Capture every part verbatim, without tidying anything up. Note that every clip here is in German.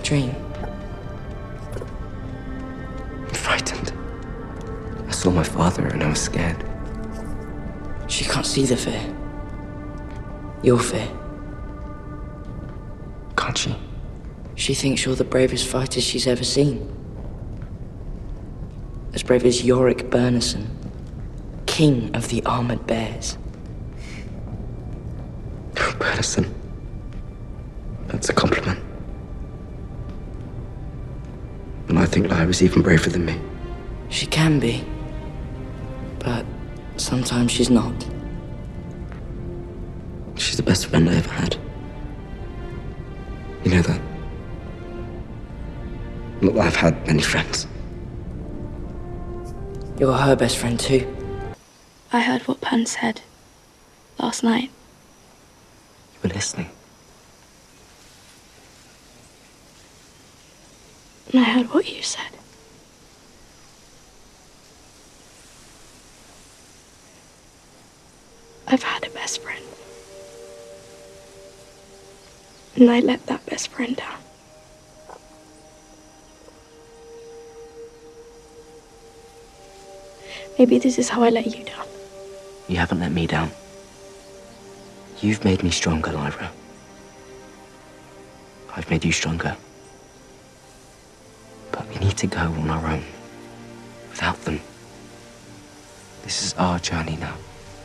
dream? I'm frightened. I saw my father and I was scared. She can't see the fear. Your fear. Can't she? She thinks you're the bravest fighter she's ever seen. As brave as Yorick Bernison, king of the armored bears. Oh, Bernison. That's a compliment. And I think Lyra's even braver than me. She can be. But sometimes she's not. She's the best friend I ever had. You know that? Not that I've had many friends. You're her best friend too. I heard what Pan said last night. You were listening. And I heard what you said. I've had a best friend. And I let that best friend down. Maybe this is how I let you down. You haven't let me down. You've made me stronger, Lyra. I've made you stronger. But we need to go on our own. Without them. This is our journey now.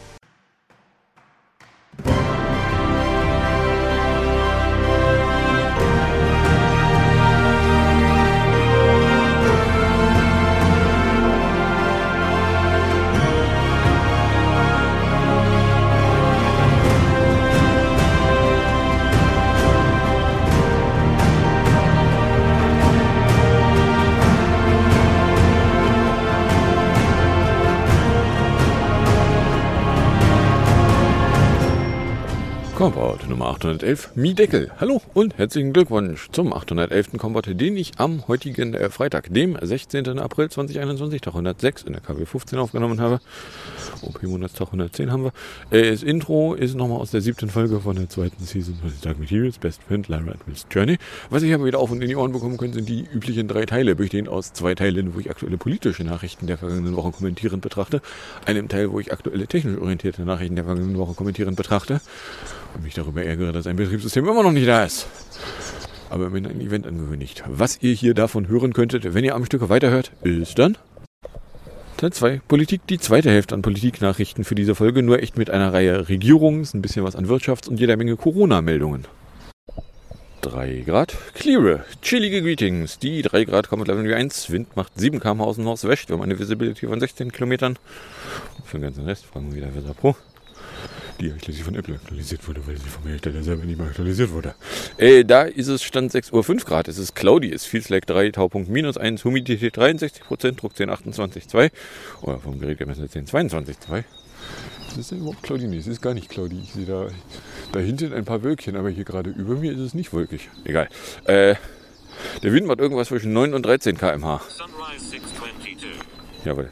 Combat Nummer achthundertelf, Miedeckel. Hallo und herzlichen Glückwunsch zum achthundertelften Combat, den ich am heutigen äh, Freitag, dem sechzehnten April zweitausendeinundzwanzig, Tag hundertsechs in der K W fünfzehn aufgenommen habe. O P-Monatstag hundertzehn haben wir. Äh, das Intro ist nochmal aus der siebten Folge von der zweiten Season von Dark Materials, Best Friend, Lyra and Will's Journey. Was ich aber wieder auf und in die Ohren bekommen können, sind die üblichen drei Teile, bestehend aus zwei Teilen, wo ich aktuelle politische Nachrichten der vergangenen Woche kommentierend betrachte, einem Teil, wo ich aktuelle technisch orientierte Nachrichten der vergangenen Woche kommentierend betrachte und mich darüber ärgere, dass ein Betriebssystem immer noch nicht da ist. Aber immerhin ein Event angekündigt. Was ihr hier davon hören könntet, wenn ihr am Stück weiterhört, ist dann Teil zwei, Politik, die zweite Hälfte an Politiknachrichten für diese Folge, nur echt mit einer Reihe Regierungs-, ein bisschen was an Wirtschafts- und jeder Menge Corona-Meldungen. drei Grad, clear, chillige Greetings. Die drei Grad kommen mit Level eins, Wind macht sieben Kilometer pro Stunde aus dem Northwest. Wir haben eine Visibility von sechzehn Kilometern. Für den ganzen Rest fragen wir wieder Wetter Pro. Die schließlich von Apple aktualisiert wurde, weil sie vom Hersteller selber nicht mehr aktualisiert wurde. Äh, da ist es Stand sechs Uhr fünf Grad. Es ist cloudy, es ist Feels-Like drei, Taupunkt minus eins, Humidität dreiundsechzig Prozent, Druck zehn Komma achtundzwanzig Komma zwei. Oder vom Gerät gemessen zehn Komma zweiundzwanzig Komma zwei. Ist das denn überhaupt cloudy? Nee, es ist gar nicht cloudy. Ich sehe da, da hinten ein paar Wölkchen, aber hier gerade über mir ist es nicht wolkig. Egal. Äh, der Wind macht irgendwas zwischen neun und dreizehn Kilometer pro Stunde. Jawohl.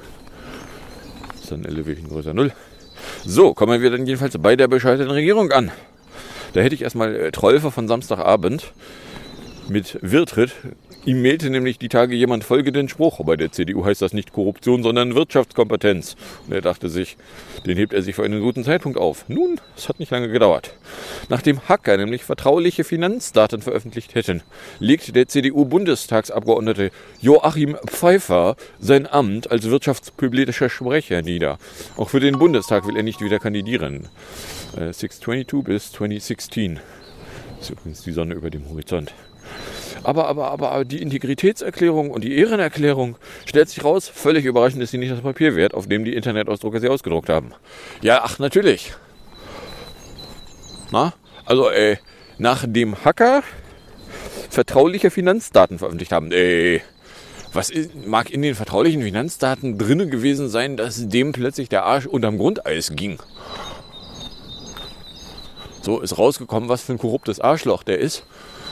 Sun Elevation größer null. So, kommen wir dann jedenfalls bei der bescheidenen Regierung an. Da hätte ich erstmal äh, Trolfer von Samstagabend mit Wirtritt. Ihm mailte nämlich die Tage jemand folgenden Spruch. Bei der C D U heißt das nicht Korruption, sondern Wirtschaftskompetenz. Und er dachte sich, den hebt er sich für einen guten Zeitpunkt auf. Nun, es hat nicht lange gedauert. Nachdem Hacker nämlich vertrauliche Finanzdaten veröffentlicht hätten, legt der C D U-Bundestagsabgeordnete Joachim Pfeiffer sein Amt als wirtschaftspolitischer Sprecher nieder. Auch für den Bundestag will er nicht wieder kandidieren. Äh, sechs zweiundzwanzig bis zwanzig sechzehn. Das ist übrigens die Sonne über dem Horizont. Aber, aber, aber die Integritätserklärung und die Ehrenerklärung, stellt sich raus, völlig überraschend ist sie nicht das Papier wert, auf dem die Internetausdrucker sie ausgedruckt haben. Ja, ach, natürlich. Na, also, äh, nachdem Hacker vertrauliche Finanzdaten veröffentlicht haben, äh, was ist, mag in den vertraulichen Finanzdaten drinne gewesen sein, dass dem plötzlich der Arsch unterm Grundeis ging? So ist rausgekommen, was für ein korruptes Arschloch der ist.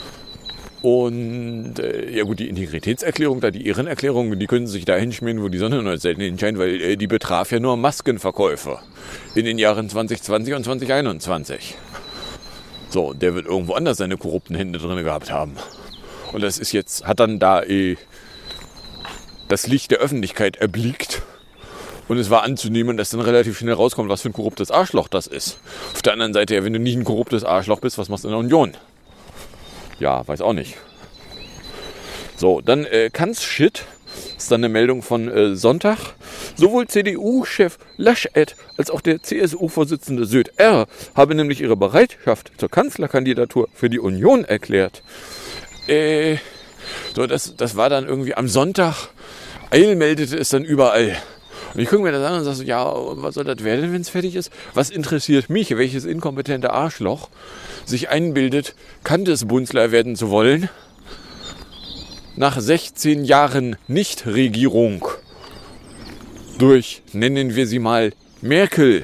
Und äh, ja gut, die Integritätserklärung, da die Ehrenerklärung, die können sich da hinschmieren, wo die Sonne noch selten hinscheint, weil äh, die betraf ja nur Maskenverkäufe in den Jahren zwanzig zwanzig und zwanzig einundzwanzig. So, der wird irgendwo anders seine korrupten Hände drin gehabt haben. Und das ist jetzt, hat dann da eh das Licht der Öffentlichkeit erblickt. Und es war anzunehmen, dass dann relativ schnell rauskommt, was für ein korruptes Arschloch das ist. Auf der anderen Seite, ja, wenn du nicht ein korruptes Arschloch bist, was machst du in der Union? Ja, weiß auch nicht. So, dann äh, Kanz Shit. Ist dann eine Meldung von äh, Sonntag. Sowohl C D U-Chef Laschet als auch der C S U-Vorsitzende Söder haben nämlich ihre Bereitschaft zur Kanzlerkandidatur für die Union erklärt. Äh, so, das, das war dann irgendwie am Sonntag. Eil meldete es dann überall. Und ich gucke mir das an und sage so, ja, was soll das werden, wenn es fertig ist? Was interessiert mich, welches inkompetente Arschloch sich einbildet, Kandesbunzler werden zu wollen? Nach sechzehn Jahren Nichtregierung durch, nennen wir sie mal, Merkel,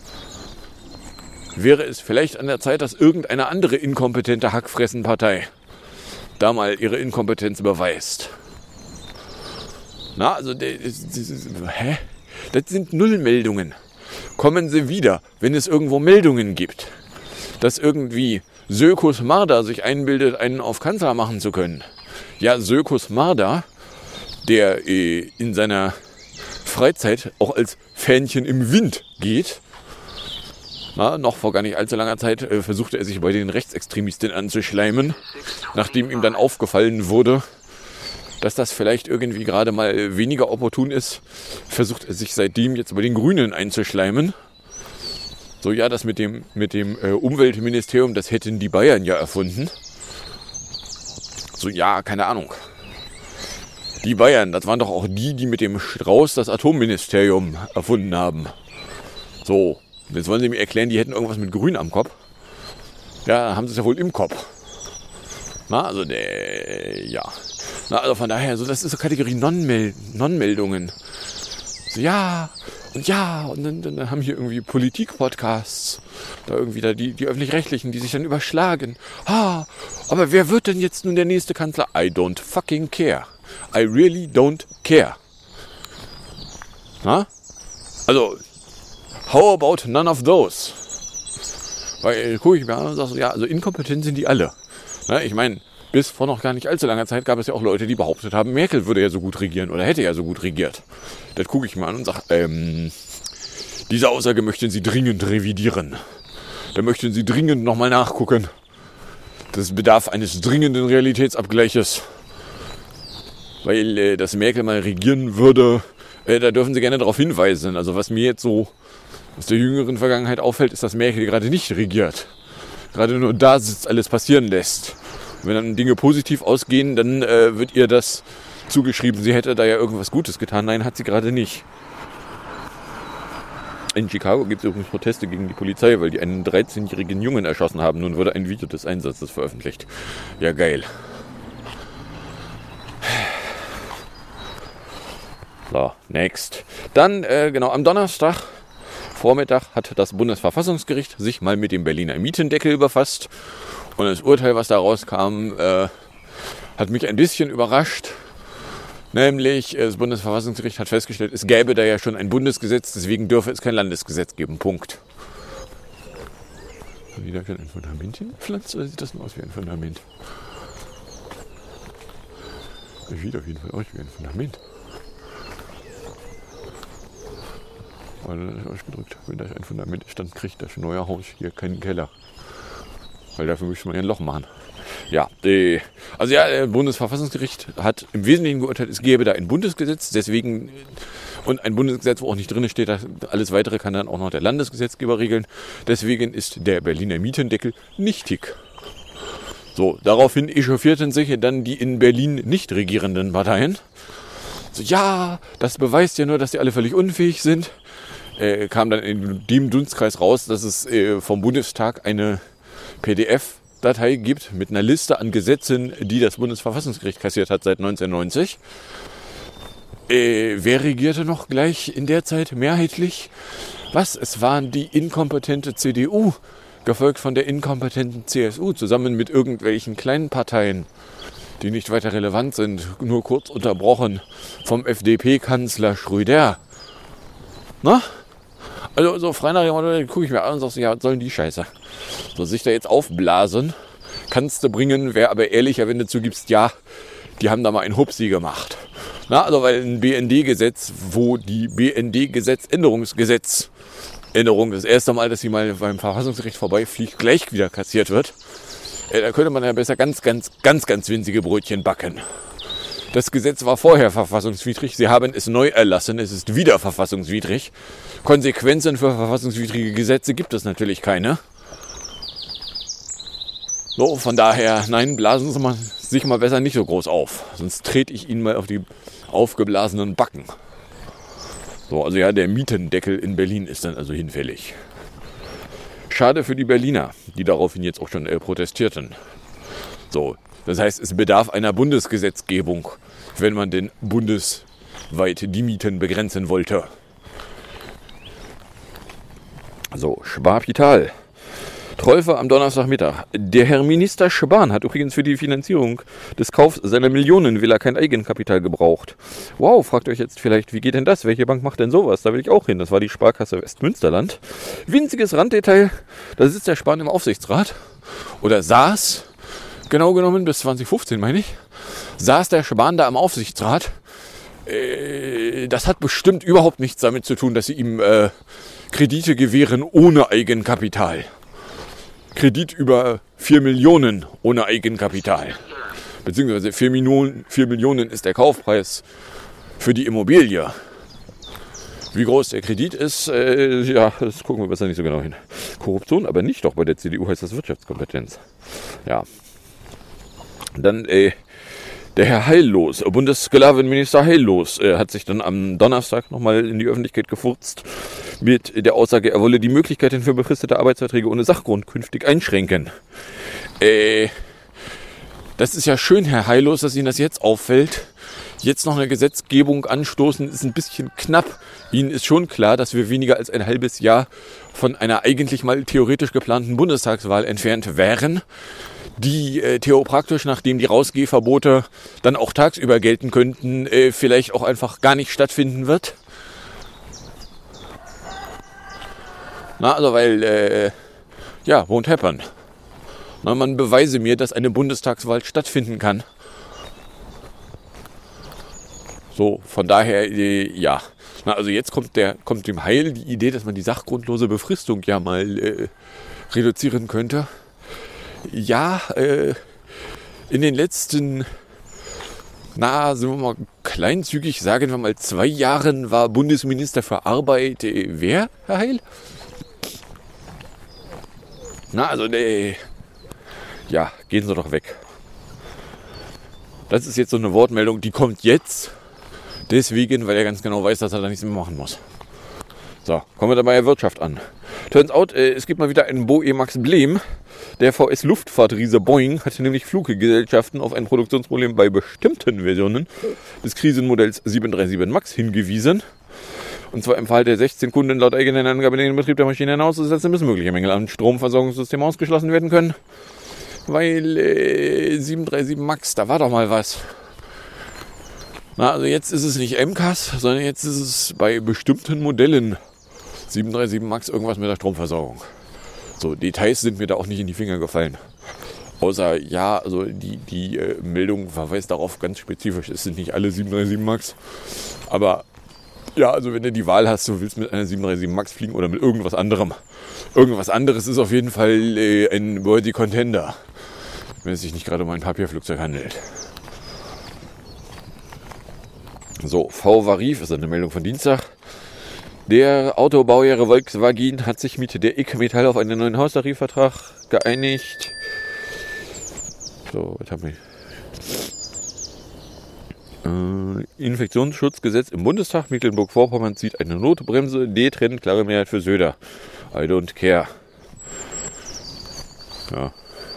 wäre es vielleicht an der Zeit, dass irgendeine andere inkompetente Hackfressenpartei da mal ihre Inkompetenz beweist. Na, also, das, das, das, hä? Das sind Nullmeldungen. Kommen Sie wieder, wenn es irgendwo Meldungen gibt, dass irgendwie Sökus Marder sich einbildet, einen auf Kanzler machen zu können. Ja, Sökus Marder, der äh, in seiner Freizeit auch als Fähnchen im Wind geht, na, noch vor gar nicht allzu langer Zeit äh, versuchte er sich bei den Rechtsextremisten anzuschleimen, nachdem ihm dann aufgefallen wurde, dass das vielleicht irgendwie gerade mal weniger opportun ist, versucht er sich seitdem jetzt bei den Grünen einzuschleimen. So, ja, das mit dem, mit dem äh, Umweltministerium, das hätten die Bayern ja erfunden. So, ja, keine Ahnung. Die Bayern, das waren doch auch die, die mit dem Strauß das Atomministerium erfunden haben. So, jetzt wollen sie mir erklären, die hätten irgendwas mit Grün am Kopf. Ja, haben sie es ja wohl im Kopf. Na, also, äh, ja. Na, also von daher, so, das ist so Kategorie Non-Mel- Non-Meldungen. So, ja, und ja, und dann, dann haben hier irgendwie Politik-Podcasts, da irgendwie da die, die Öffentlich-Rechtlichen, die sich dann überschlagen. Ha, aber wer wird denn jetzt nun der nächste Kanzler? I don't fucking care. I really don't care. Na? Also, how about none of those? Weil, gucke ich mir an und sage so, ja, also inkompetent sind die alle. Na, ich meine, bis vor noch gar nicht allzu langer Zeit gab es ja auch Leute, die behauptet haben, Merkel würde ja so gut regieren oder hätte ja so gut regiert. Das gucke ich mir an und sage, ähm, diese Aussage möchten Sie dringend revidieren. Da möchten Sie dringend nochmal nachgucken. Das bedarf eines dringenden Realitätsabgleiches. Weil, äh, dass Merkel mal regieren würde, äh, da dürfen Sie gerne darauf hinweisen. Also was mir jetzt so aus der jüngeren Vergangenheit auffällt, ist, dass Merkel gerade nicht regiert. Gerade nur da sitzt, alles passieren lässt. Wenn dann Dinge positiv ausgehen, dann äh, wird ihr das zugeschrieben, sie hätte da ja irgendwas Gutes getan. Nein, hat sie gerade nicht. In Chicago gibt es übrigens Proteste gegen die Polizei, weil die einen dreizehnjährigen Jungen erschossen haben. Nun wurde ein Video des Einsatzes veröffentlicht. Ja, geil. So, next. Dann, äh, genau, am Donnerstag Vormittag hat das Bundesverfassungsgericht sich mal mit dem Berliner Mietendeckel befasst. Und das Urteil, was da rauskam, äh, hat mich ein bisschen überrascht. Nämlich, das Bundesverfassungsgericht hat festgestellt, es gäbe da ja schon ein Bundesgesetz, deswegen dürfe es kein Landesgesetz geben. Punkt. Haben die da schon ein Fundament hingepflanzt oder sieht das nur aus wie ein Fundament? Das sieht auf jeden Fall aus wie ein Fundament. Weil das euch gedrückt, wenn da ein Fundament ist, dann kriegt das neue Haus hier keinen Keller. Weil dafür müsste man ja ein Loch machen. Ja, die, also ja, das Bundesverfassungsgericht hat im Wesentlichen geurteilt, es gäbe da ein Bundesgesetz, deswegen, und ein Bundesgesetz, wo auch nicht drin steht, alles Weitere kann dann auch noch der Landesgesetzgeber regeln. Deswegen ist der Berliner Mietendeckel nichtig. So, daraufhin echauffierten sich dann die in Berlin nicht regierenden Parteien. So, ja, das beweist ja nur, dass die alle völlig unfähig sind. Äh, kam dann in dem Dunstkreis raus, dass es äh, vom Bundestag eine P D F-Datei gibt mit einer Liste an Gesetzen, die das Bundesverfassungsgericht kassiert hat seit neunzehnhundertneunzig. Äh, wer regierte noch gleich in der Zeit mehrheitlich? Was? Es waren die inkompetente C D U, gefolgt von der inkompetenten C S U, zusammen mit irgendwelchen kleinen Parteien, die nicht weiter relevant sind, nur kurz unterbrochen vom F D P-Kanzler Schröder. Na? Also so frei nach dem Motto, gucke ich mir an und sage, ja, was sollen die Scheiße? So sich da jetzt aufblasen kannst du bringen, wäre aber ehrlicher, wenn du zugibst, ja, die haben da mal einen Hupsi gemacht. Na, also weil ein B N D-Gesetz, wo die B N D-Gesetz-Änderungsgesetz Änderung das erste Mal, dass sie mal beim Verfassungsgericht vorbeifliegt, gleich wieder kassiert wird, äh, da könnte man ja besser ganz, ganz, ganz, ganz winzige Brötchen backen. Das Gesetz war vorher verfassungswidrig, sie haben es neu erlassen, es ist wieder verfassungswidrig. Konsequenzen für verfassungswidrige Gesetze gibt es natürlich keine. So, von daher, nein, blasen Sie mal, sich mal besser nicht so groß auf, sonst trete ich Ihnen mal auf die aufgeblasenen Backen. So, also ja, der Mietendeckel in Berlin ist dann also hinfällig. Schade für die Berliner, die daraufhin jetzt auch schon äh, protestierten. So, das heißt, es bedarf einer Bundesgesetzgebung, wenn man denn bundesweit die Mieten begrenzen wollte. So, Schwabital. Trolfe am Donnerstagmittag. Der Herr Minister Spahn hat übrigens für die Finanzierung des Kaufs seiner Millionenvilla kein Eigenkapital gebraucht. Wow, fragt euch jetzt vielleicht, wie geht denn das? Welche Bank macht denn sowas? Da will ich auch hin. Das war die Sparkasse Westmünsterland. Winziges Randdetail, da sitzt der Spahn im Aufsichtsrat. Oder saß, genau genommen bis zwanzig fünfzehn meine ich, saß der Spahn da am Aufsichtsrat. Äh, das hat bestimmt überhaupt nichts damit zu tun, dass sie ihm äh, Kredite gewähren ohne Eigenkapital. Kredit über vier Millionen ohne Eigenkapital. Beziehungsweise vier Millionen, vier Millionen ist der Kaufpreis für die Immobilie. Wie groß der Kredit ist, äh, ja, das gucken wir besser nicht so genau hin. Korruption aber nicht, doch bei der C D U heißt das Wirtschaftskompetenz. Ja. Dann, äh, der Herr Heillos, Bundessklavenminister Heillos, äh, hat sich dann am Donnerstag nochmal in die Öffentlichkeit gefurzt mit der Aussage, er wolle die Möglichkeiten für befristete Arbeitsverträge ohne Sachgrund künftig einschränken. Äh, das ist ja schön, Herr Heillos, dass Ihnen das jetzt auffällt. Jetzt noch eine Gesetzgebung anstoßen, ist ein bisschen knapp. Ihnen ist schon klar, dass wir weniger als ein halbes Jahr von einer eigentlich mal theoretisch geplanten Bundestagswahl entfernt wären, die äh, theopraktisch, nachdem die Rausgehverbote dann auch tagsüber gelten könnten, äh, vielleicht auch einfach gar nicht stattfinden wird. Na, also weil, äh, ja, won't happen. Na, man beweise mir, dass eine Bundestagswahl stattfinden kann. So, von daher, äh, ja. Na, also jetzt kommt, der, kommt dem Heil die Idee, dass man die sachgrundlose Befristung ja mal äh, reduzieren könnte. Ja, äh, in den letzten, na, sind wir mal kleinzügig, sagen wir mal zwei Jahren war Bundesminister für Arbeit, äh, wer, Herr Heil? Na, also, äh, ja, gehen Sie doch weg. Das ist jetzt so eine Wortmeldung, die kommt jetzt, deswegen, weil er ganz genau weiß, dass er da nichts mehr machen muss. So, kommen wir dann bei der Wirtschaft an. Turns out, äh, es gibt mal wieder einen Boe Max Blem. Der V S-Luftfahrtriese Boeing hatte nämlich Fluggesellschaften auf ein Produktionsproblem bei bestimmten Versionen des Krisenmodells sieben drei sieben MAX hingewiesen. Und zwar im Fall der sechzehn Kunden laut eigenen Angaben den Betrieb der Maschine hinauszusetzen, müssen mögliche Mängel am Stromversorgungssystem ausgeschlossen werden können. Weil äh, sieben drei sieben MAX, da war doch mal was. Na, also jetzt ist es nicht M C A S, sondern jetzt ist es bei bestimmten Modellen sieben drei sieben MAX irgendwas mit der Stromversorgung. So, Details sind mir da auch nicht in die Finger gefallen. Außer, ja, also die, die äh, Meldung verweist darauf ganz spezifisch, es sind nicht alle sieben drei sieben MAX. Aber, ja, also wenn du die Wahl hast, du willst mit einer sieben drei sieben MAX fliegen oder mit irgendwas anderem. Irgendwas anderes ist auf jeden Fall äh, ein worthy Contender. Wenn es sich nicht gerade um ein Papierflugzeug handelt. So, V-Varif ist eine Meldung von Dienstag. Der Autobauherr Volkswagen hat sich mit der I K Metall auf einen neuen Haustarifvertrag geeinigt. So, was haben wir? Äh, Infektionsschutzgesetz im Bundestag. Mecklenburg-Vorpommern zieht eine Notbremse. D-Trend, klare Mehrheit für Söder. I don't care. Ja.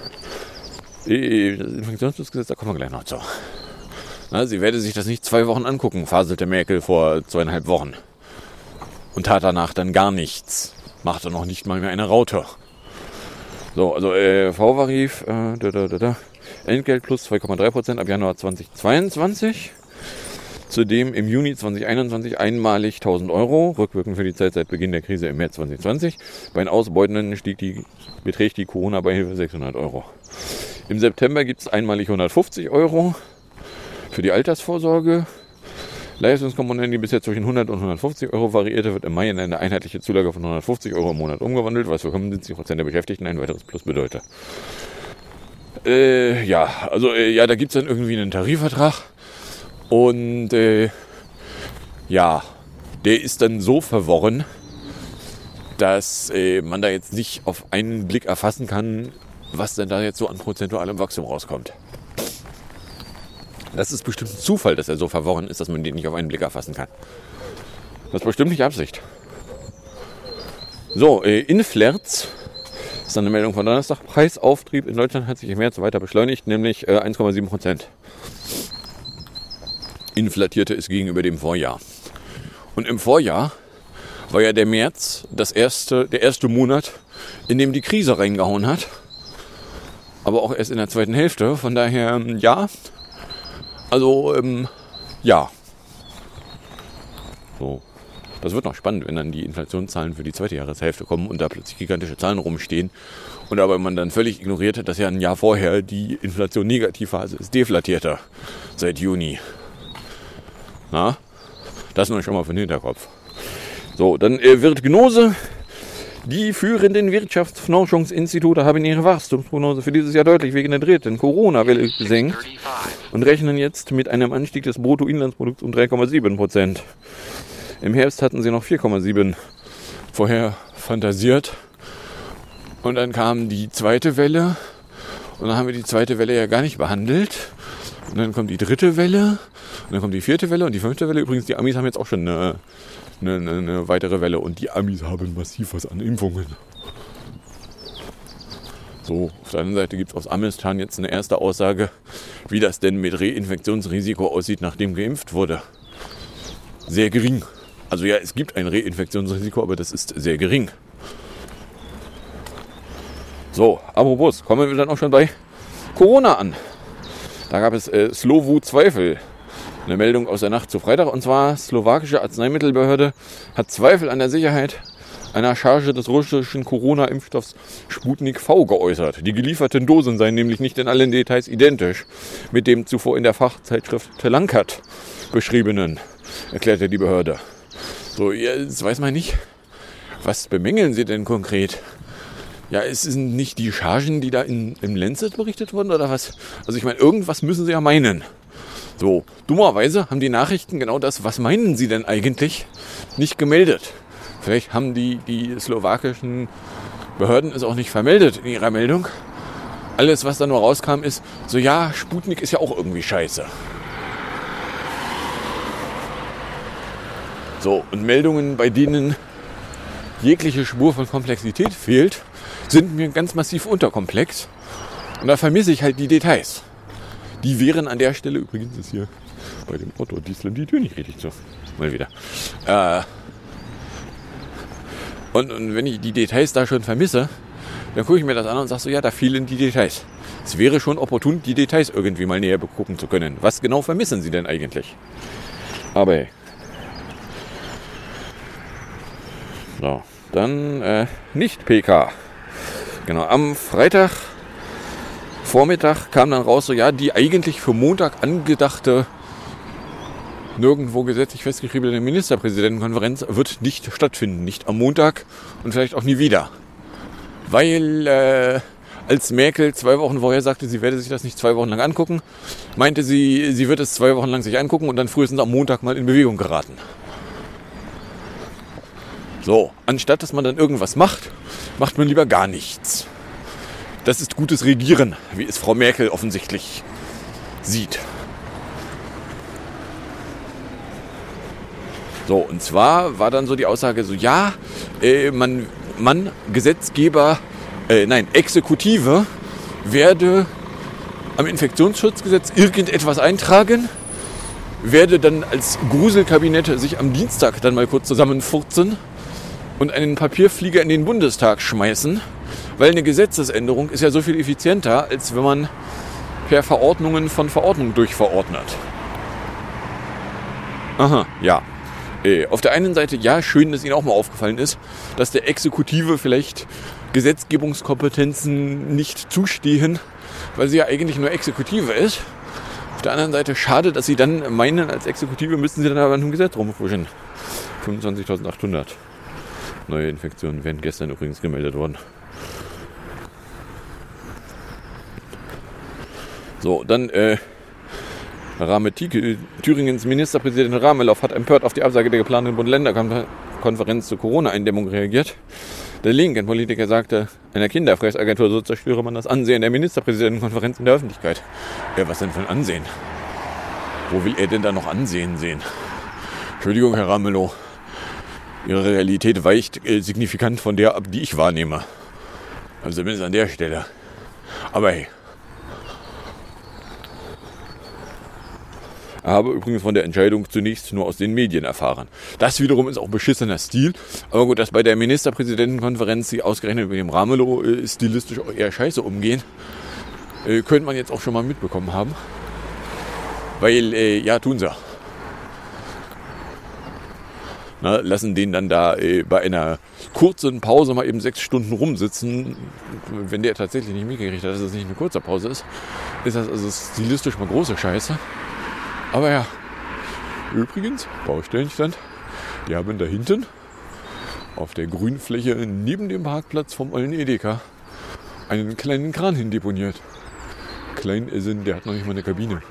Das Infektionsschutzgesetz, da kommen wir gleich noch zu. Na, sie werde sich das nicht zwei Wochen angucken, faselte Merkel vor zweieinhalb Wochen. Und tat danach dann gar nichts. Machte noch nicht mal mehr eine Raute. So, also äh, V-Varif, äh, da, da, da, da. Entgelt plus zwei Komma drei Prozent ab Januar zweitausendzweiundzwanzig. Zudem im Juni zweitausendeinundzwanzig einmalig tausend Euro, rückwirkend für die Zeit seit Beginn der Krise im März zweitausendzwanzig. Bei den Ausbeutenden stieg die, beträgt die Corona-Beihilfe sechshundert Euro. Im September gibt es einmalig hundertfünfzig Euro für die Altersvorsorge. Leistungskomponente, die bis jetzt zwischen hundert und hundertfünfzig Euro variierte, wird im Mai in eine einheitliche Zulage von hundertfünfzig Euro im Monat umgewandelt, was für fünfundsiebzig Prozent der Beschäftigten ein weiteres Plus bedeutet. Äh, ja, also äh, ja, da gibt es dann irgendwie einen Tarifvertrag und äh, ja, der ist dann so verworren, dass äh, man da jetzt nicht auf einen Blick erfassen kann, was denn da jetzt so an prozentualem Wachstum rauskommt. Das ist bestimmt ein Zufall, dass er so verworren ist, dass man den nicht auf einen Blick erfassen kann. Das ist bestimmt nicht Absicht. So, äh, Inflerz ist dann eine Meldung von Donnerstag. Preisauftrieb in Deutschland hat sich im März weiter beschleunigt, nämlich äh, eins Komma sieben Prozent. Inflatierte es gegenüber dem Vorjahr. Und im Vorjahr war ja der März das erste, der erste Monat, in dem die Krise reingehauen hat. Aber auch erst in der zweiten Hälfte. Von daher, ja. Also, ähm, ja. So. Das wird noch spannend, wenn dann die Inflationszahlen für die zweite Jahreshälfte kommen und da plötzlich gigantische Zahlen rumstehen. Und aber man dann völlig ignoriert, dass ja ein Jahr vorher die Inflation negativ war, also ist deflatierte seit Juni. Na? Das nur schon mal für den Hinterkopf. So, dann äh, wird Gnose. Die führenden Wirtschaftsforschungsinstitute haben ihre Wachstumsprognose für dieses Jahr deutlich wegen der dritten Corona-Welle gesenkt und rechnen jetzt mit einem Anstieg des Bruttoinlandsprodukts um drei Komma sieben Prozent. Im Herbst hatten sie noch vier Komma sieben vorher fantasiert. Und dann kam die zweite Welle. Und dann haben wir die zweite Welle ja gar nicht behandelt. Und dann kommt die dritte Welle. Und dann kommt die vierte Welle und die fünfte Welle. Übrigens, die Amis haben jetzt auch schon eine, eine, eine weitere Welle. Und die Amis haben massiv was an Impfungen. So, auf der anderen Seite gibt es aus Amistan jetzt eine erste Aussage, wie das denn mit Reinfektionsrisiko aussieht, nachdem geimpft wurde. Sehr gering. Also ja, es gibt ein Reinfektionsrisiko, aber das ist sehr gering. So, apropos, kommen wir dann auch schon bei Corona an. Da gab es äh, Slowu-Zweifel. Eine Meldung aus der Nacht zu Freitag. Und zwar, slowakische Arzneimittelbehörde hat Zweifel an der Sicherheit einer Charge des russischen Corona-Impfstoffs Sputnik V geäußert. Die gelieferten Dosen seien nämlich nicht in allen Details identisch mit dem zuvor in der Fachzeitschrift Telankat beschriebenen, erklärte die Behörde. So, jetzt weiß man nicht, was bemängeln sie denn konkret? Ja, es sind nicht die Chargen, die da in, im Lancet berichtet wurden oder was? Also ich meine, irgendwas müssen sie ja meinen. So, dummerweise haben die Nachrichten genau das, was meinen sie denn eigentlich, nicht gemeldet. Vielleicht haben die, die slowakischen Behörden es auch nicht vermeldet in ihrer Meldung. Alles, was da nur rauskam, ist so, ja, Sputnik ist ja auch irgendwie scheiße. So, und Meldungen, bei denen jegliche Spur von Komplexität fehlt, sind mir ganz massiv unterkomplex. Und da vermisse ich halt die Details. Die wären an der Stelle, übrigens ist hier bei dem Otto Diesel die Tür nicht richtig zu. Mal wieder. Äh, und, und wenn ich die Details da schon vermisse, dann gucke ich mir das an und sage so, ja, da fehlen die Details. Es wäre schon opportun, die Details irgendwie mal näher begucken zu können. Was genau vermissen sie denn eigentlich? Aber hey. So, dann äh, nicht P K. Genau, am Freitag Vormittag kam dann raus, so ja, die eigentlich für Montag angedachte, nirgendwo gesetzlich festgeschriebene Ministerpräsidentenkonferenz wird nicht stattfinden. Nicht am Montag und vielleicht auch nie wieder. Weil äh, als Merkel zwei Wochen vorher sagte, sie werde sich das nicht zwei Wochen lang angucken, meinte sie, sie wird es zwei Wochen lang sich angucken und dann frühestens am Montag mal in Bewegung geraten. So, anstatt dass man dann irgendwas macht, macht man lieber gar nichts. Das ist gutes Regieren, wie es Frau Merkel offensichtlich sieht. So, und zwar war dann so die Aussage so, ja, äh, man, man, Gesetzgeber, äh, nein, Exekutive werde am Infektionsschutzgesetz irgendetwas eintragen, werde dann als Gruselkabinett sich am Dienstag dann mal kurz zusammenfurzen und einen Papierflieger in den Bundestag schmeißen, weil eine Gesetzesänderung ist ja so viel effizienter, als wenn man per Verordnungen von Verordnungen durchverordnet. Aha, ja. Äh, auf der einen Seite, ja, schön, dass Ihnen auch mal aufgefallen ist, dass der Exekutive vielleicht Gesetzgebungskompetenzen nicht zustehen, weil sie ja eigentlich nur Exekutive ist. Auf der anderen Seite schade, dass sie dann meinen, als Exekutive müssten sie dann aber an dem Gesetz rumfuschen. fünfundzwanzigtausendachthundert neue Infektionen wären gestern übrigens gemeldet worden. So, dann äh, Rame Tieke, Thüringens Ministerpräsident Ramelow hat empört auf die Absage der geplanten Bund-Länder-Konferenz zur Corona-Eindämmung reagiert. Der linken Politiker sagte, einer Kinderfressagentur so zerstöre man das Ansehen der Ministerpräsidentenkonferenz in der Öffentlichkeit. Ja, was denn für ein Ansehen? Wo will er denn da noch Ansehen sehen? Entschuldigung, Herr Ramelow, Ihre Realität weicht äh, signifikant von der ab, die ich wahrnehme. Also zumindest an der Stelle. Aber hey. Ich habe übrigens von der Entscheidung zunächst nur aus den Medien erfahren. Das wiederum ist auch beschissener Stil. Aber gut, dass bei der Ministerpräsidentenkonferenz sie ausgerechnet mit dem Ramelow äh, stilistisch auch eher scheiße umgehen, äh, könnte man jetzt auch schon mal mitbekommen haben. Weil, äh, ja, tun sie. Na, lassen den dann da äh, bei einer kurzen Pause mal eben sechs Stunden rumsitzen. Wenn der tatsächlich nicht mitgekriegt hat, dass es nicht eine kurze Pause ist, ist das also stilistisch mal große Scheiße. Aber ja, übrigens, Baustellenstand, die haben da hinten auf der Grünfläche neben dem Parkplatz vom ollen Edeka einen kleinen Kran hindeponiert. Klein ist er, der hat noch nicht mal eine Kabine.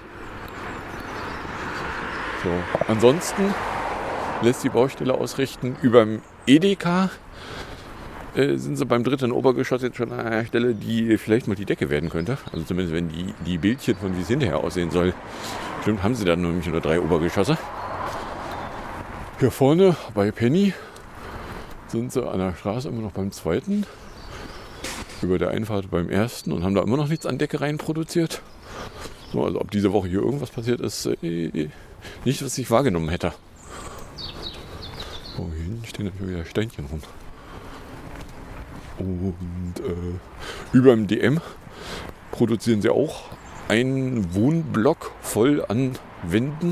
So, ansonsten lässt die Baustelle ausrichten. Überm Edeka äh, sind sie beim dritten Obergeschoss jetzt schon an einer Stelle, die vielleicht mal die Decke werden könnte. Also zumindest wenn die, die Bildchen von wie es hinterher aussehen soll. Stimmt, haben sie dann nämlich nur drei Obergeschosse. Hier vorne bei Penny sind sie an der Straße immer noch beim zweiten. Über der Einfahrt beim ersten und haben da immer noch nichts an Decke rein produziert. So, also ob diese Woche hier irgendwas passiert ist, äh, nicht, was ich wahrgenommen hätte. Oh, hier hinten stehen natürlich wieder Steinchen rum. Und äh, über dem D M produzieren sie auch einen Wohnblock voll an Wänden.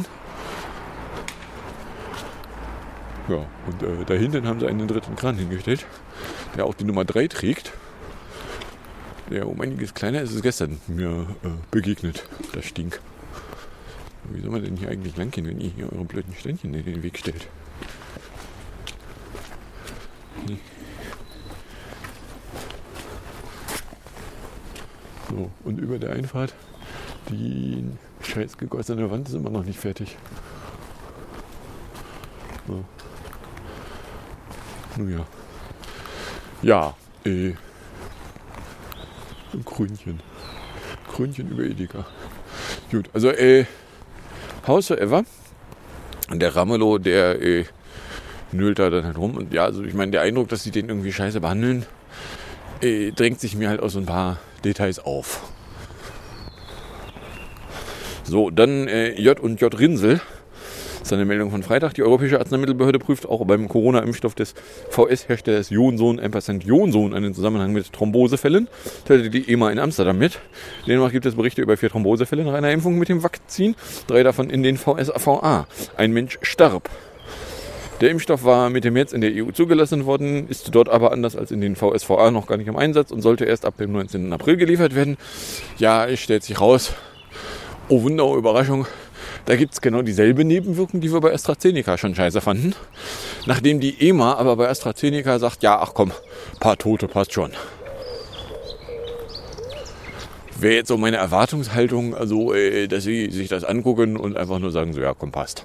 Ja, und äh, da hinten haben sie einen dritten Kran hingestellt, der auch die Nummer drei trägt. Der um einiges kleiner ist, ist gestern mir äh, begegnet, das Stink. Wie soll man denn hier eigentlich lang gehen, wenn ihr hier eure blöden Steinchen in den Weg stellt? Nee. So, und über der Einfahrt, die scheiß gegossene Wand ist immer noch nicht fertig. So. Nun ja. Ja, äh. ein Krönchen. Krönchen über Edeka. Gut, also, äh, howsoever. Und der Ramelow, der, äh, nölt da dann halt rum. Und ja, also ich meine, der Eindruck, dass sie den irgendwie scheiße behandeln, äh, drängt sich mir halt aus so ein paar Details auf. So, dann äh, J und J Rinsel. Das ist eine Meldung von Freitag. Die Europäische Arzneimittelbehörde prüft auch beim Corona-Impfstoff des V S-Herstellers Johnson Ampersand Johnson einen Zusammenhang mit Thrombosefällen. Teilte die E M A in Amsterdam mit. In Dänemark gibt es Berichte über vier Thrombosefälle nach einer Impfung mit dem Vakzin. Drei davon in den V S A V A. Ein Mensch starb. Der Impfstoff war Mitte März in der E U zugelassen worden, ist dort aber anders als in den V S V A noch gar nicht im Einsatz und sollte erst ab dem neunzehnten April geliefert werden. Ja, es stellt sich raus, oh Wunder, oh Überraschung, da gibt es genau dieselbe Nebenwirkung, die wir bei AstraZeneca schon scheiße fanden. Nachdem die E M A aber bei AstraZeneca sagt, ja, ach komm, paar Tote passt schon. Wäre jetzt so meine Erwartungshaltung, also äh, dass sie sich das angucken und einfach nur sagen, so ja, komm, passt.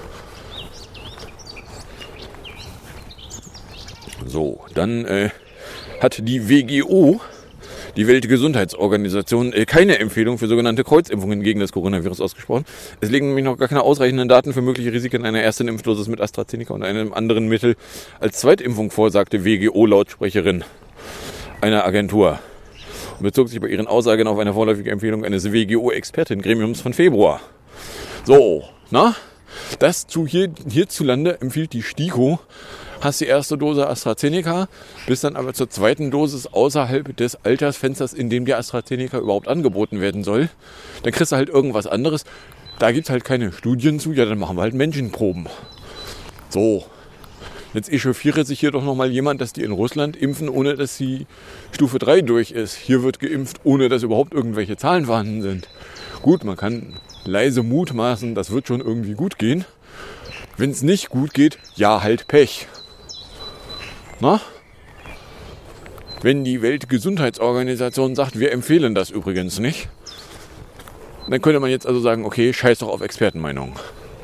So, dann äh, hat die W G O, die Weltgesundheitsorganisation, äh, keine Empfehlung für sogenannte Kreuzimpfungen gegen das Coronavirus ausgesprochen. Es liegen nämlich noch gar keine ausreichenden Daten für mögliche Risiken einer ersten Impfdosis mit AstraZeneca und einem anderen Mittel als Zweitimpfung vor, sagte W G O-Lautsprecherin einer Agentur. Und bezog sich bei ihren Aussagen auf eine vorläufige Empfehlung eines W G O-Expertengremiums von Februar. So, na? Das zu hier, hierzulande empfiehlt die STIKO, hast die erste Dose AstraZeneca, bist dann aber zur zweiten Dosis außerhalb des Altersfensters, in dem die AstraZeneca überhaupt angeboten werden soll. Dann kriegst du halt irgendwas anderes. Da gibt es halt keine Studien zu, ja, dann machen wir halt Menschenproben. So, Jetzt echauffiere sich hier doch nochmal jemand, dass die in Russland impfen, ohne dass die Stufe drei durch ist. Hier wird geimpft, ohne dass überhaupt irgendwelche Zahlen vorhanden sind. Gut, man kann leise mutmaßen, das wird schon irgendwie gut gehen. Wenn es nicht gut geht, ja, halt Pech. Na? Wenn die Weltgesundheitsorganisation sagt, wir empfehlen das übrigens nicht, dann könnte man jetzt also sagen, okay, scheiß doch auf Expertenmeinungen.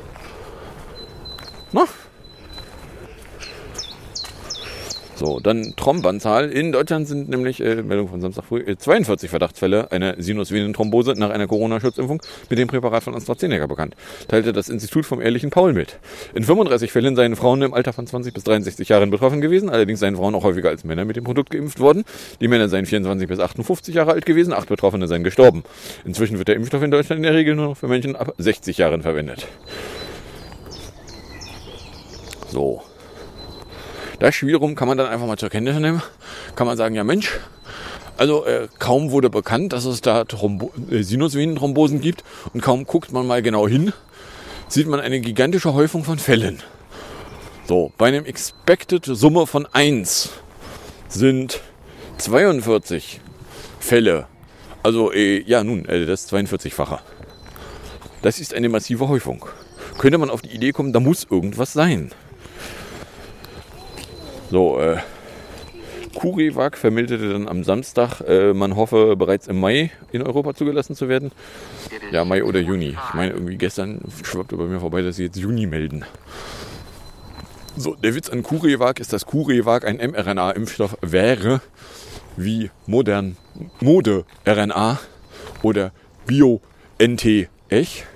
Na? So, dann Thrombernzahl. In Deutschland sind nämlich, äh, Meldung von Samstag früh, äh, zweiundvierzig Verdachtsfälle einer Sinusvenenthrombose nach einer Corona-Schutzimpfung mit dem Präparat von AstraZeneca bekannt, teilte das Institut vom Ehrlichen Paul mit. In fünfunddreißig Fällen seien Frauen im Alter von zwanzig bis dreiundsechzig Jahren betroffen gewesen, allerdings seien Frauen auch häufiger als Männer mit dem Produkt geimpft worden. Die Männer seien vierundzwanzig bis achtundfünfzig Jahre alt gewesen, acht Betroffene seien gestorben. Inzwischen wird der Impfstoff in Deutschland in der Regel nur noch für Menschen ab sechzig Jahren verwendet. So. Das wiederum kann man dann einfach mal zur Kenntnis nehmen. Kann man sagen, ja Mensch, also äh, kaum wurde bekannt, dass es da Thrombo- äh, Sinusvenenthrombosen gibt und kaum guckt man mal genau hin, sieht man eine gigantische Häufung von Fällen. So, bei einem Expected Summe von eins sind zweiundvierzig Fälle. Also, äh, ja nun, äh, das zweiundvierzig-fache. Das ist eine massive Häufung. Könnte man auf die Idee kommen, da muss irgendwas sein. So, äh, CureVac vermeldete dann am Samstag, äh, man hoffe bereits im Mai in Europa zugelassen zu werden. Ja, Mai oder Juni. Ich meine, irgendwie gestern schwappte bei mir vorbei, dass sie jetzt Juni melden. So, der Witz an CureVac ist, dass CureVac ein mRNA-Impfstoff wäre, wie modern Mode-R N A oder BioNTech.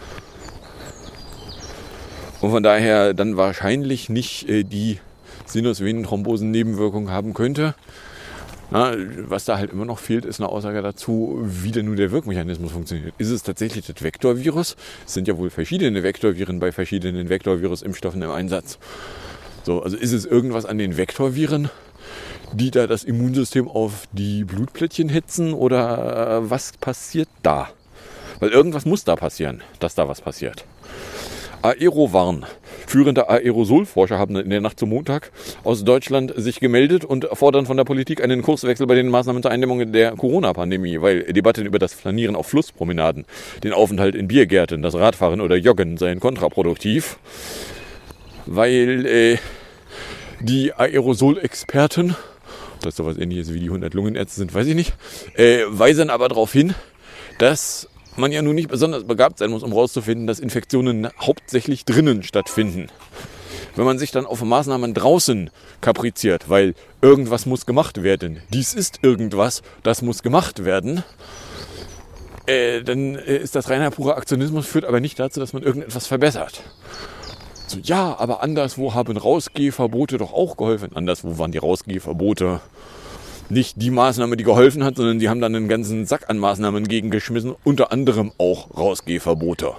Und von daher dann wahrscheinlich nicht äh, die Sinusvenenthrombosen-Nebenwirkungen haben könnte. Na, was da halt immer noch fehlt, ist eine Aussage dazu, wie denn nun der Wirkmechanismus funktioniert. Ist es tatsächlich das Vektorvirus? Es sind ja wohl verschiedene Vektorviren bei verschiedenen Vektorvirus-Impfstoffen im Einsatz. So, also ist es irgendwas an den Vektorviren, die da das Immunsystem auf die Blutplättchen hetzen, oder äh, was passiert da? Weil irgendwas muss da passieren, dass da was passiert. Aerowarn. Führende Aerosolforscher haben in der Nacht zum Montag aus Deutschland sich gemeldet und fordern von der Politik einen Kurswechsel bei den Maßnahmen zur Eindämmung der Corona-Pandemie, weil Debatten über das Flanieren auf Flusspromenaden, den Aufenthalt in Biergärten, das Radfahren oder Joggen seien kontraproduktiv, weil äh, die Aerosol-Experten, ob das sowas ähnliches wie die hundert Lungenärzte sind, weiß ich nicht, äh, weisen aber darauf hin, dass man ja nun nicht besonders begabt sein muss, um herauszufinden, dass Infektionen hauptsächlich drinnen stattfinden. Wenn man sich dann auf Maßnahmen draußen kapriziert, weil irgendwas muss gemacht werden, dies ist irgendwas, das muss gemacht werden, äh, dann äh, ist das reiner purer Aktionismus, führt aber nicht dazu, dass man irgendetwas verbessert. So, ja, aber anderswo haben Rausgehverbote doch auch geholfen. Anderswo waren die Rausgehverbote nicht die Maßnahme, die geholfen hat, sondern die haben dann einen ganzen Sack an Maßnahmen gegengeschmissen, unter anderem auch Rausgehverbote.